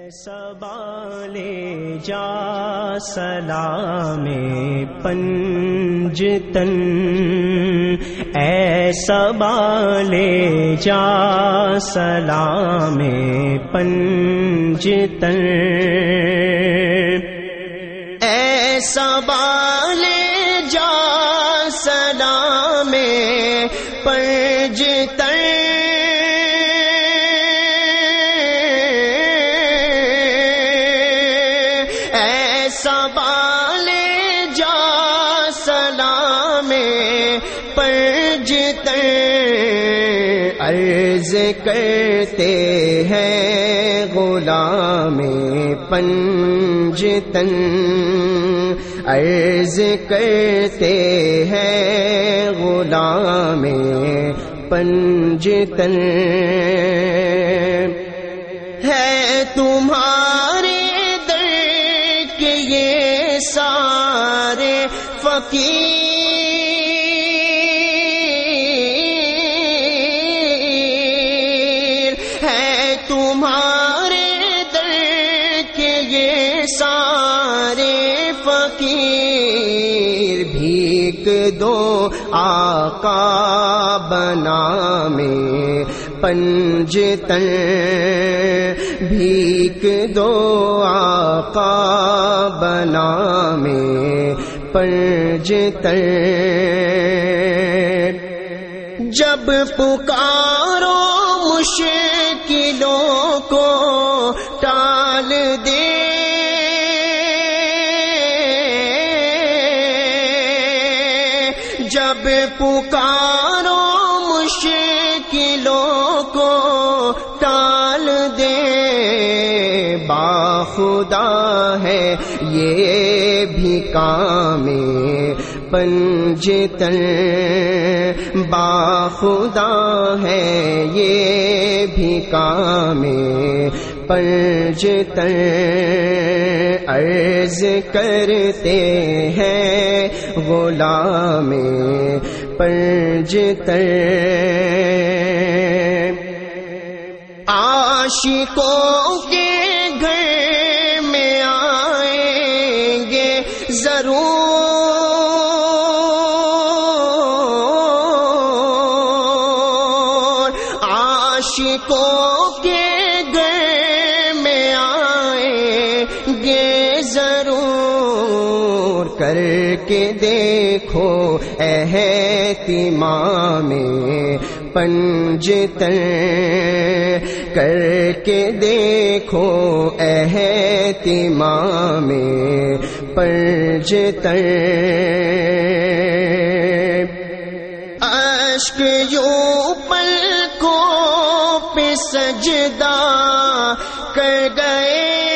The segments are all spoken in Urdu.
سبالے جا سلام پنجتن، اے سبالے جا سلام پنجتن، اے سبالے جا سلام پنجتن، سبالے جا سلام پنجتن، عرض کرتے ہیں غلام پنجتن، عرض کرتے ہیں غلام پنجتن، ہے تمہارے یہ سارے فقیر، ہے تمہارے در کے یہ سارے فقیر، بھیک دو آقا بنا میں پنجتن، بھیک دو آقا بنا میں پنجتن، جب پکارو مشکلوں کو ٹال دے، جب پکارو مشکلوں کو ٹال دے، باخدا ہے یہ بھی کام پنجتن، باخدا ہے یہ بھی کام پنجتن، عرض کرتے ہیں غلام پنجتن، عاشقوں کے گھر میں آئیں گے ضرور، عاشقوں کے گھر میں آئیں گے ضرور، کر کے دیکھو اہتمام پنجتن، کر کے دیکھو اہتمام پنجتن، اشک یوں پلکوں پہ سجدہ کر گئے،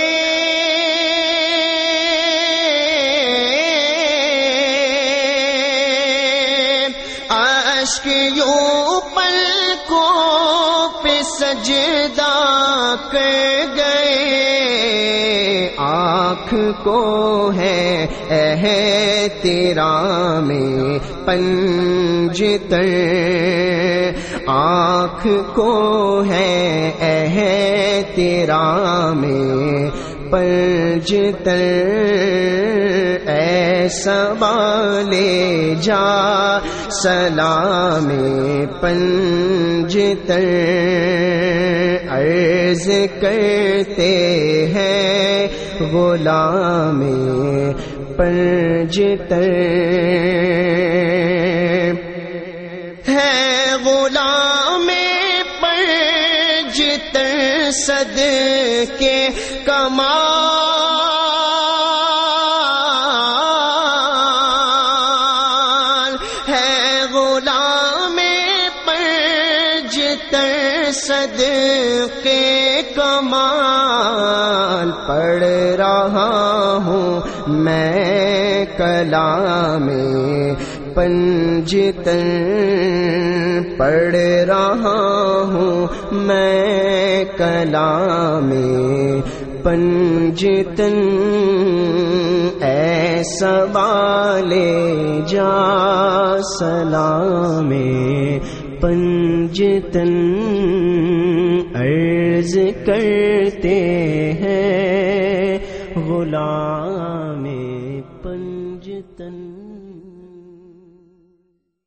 اشک یوں پلکوں پہ سجدہ کر گئے، آنکھ کو ہے احترام پنجتن، آنکھ کو ہے احترام پنجتن، اے سبالے جا سلام پنجتن، عرض کرتے ہیں غلام پنجتن، ہے غلام پنجتن صدقے کمال، ہے غلام پنجتن صدقے کمال، پڑھ رہا ہوں میں کلام پنجتن، پڑھ رہا ہوں میں کلام پنجتن، اے سبالے جا سلام پنجتن، عرض کرتے ہیں غلام پنجتن.